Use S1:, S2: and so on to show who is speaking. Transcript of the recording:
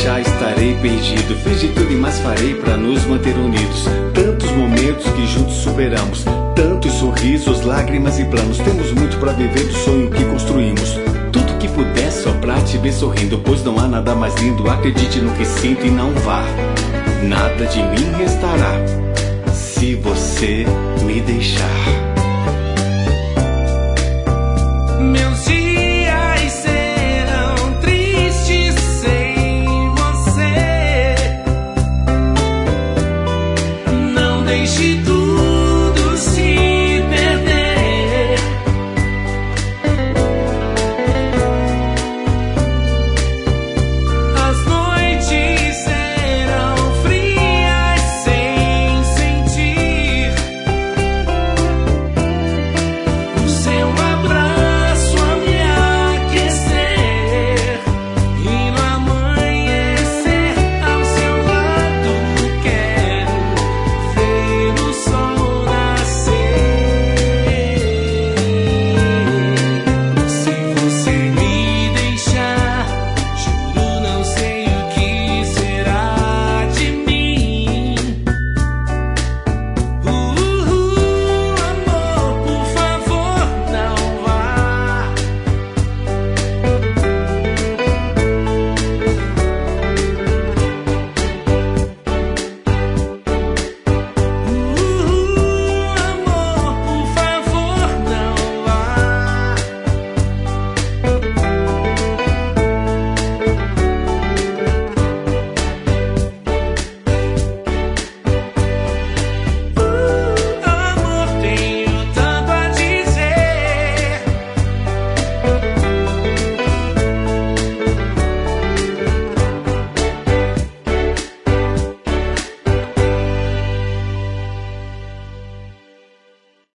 S1: deixar estarei perdido. Fiz de tudo e mais farei pra nos manter unidos. Tantos momentos que juntos superamos, tantos sorrisos, lágrimas e planos. Temos muito pra viver do sonho que construímos. Tudo que puder só pra te ver sorrindo, pois não há nada mais lindo. Acredite no que sinto e não vá. Nada de mim restará se você me deixar.
S2: Meus dias serão tristes sem você. Não deixe tudo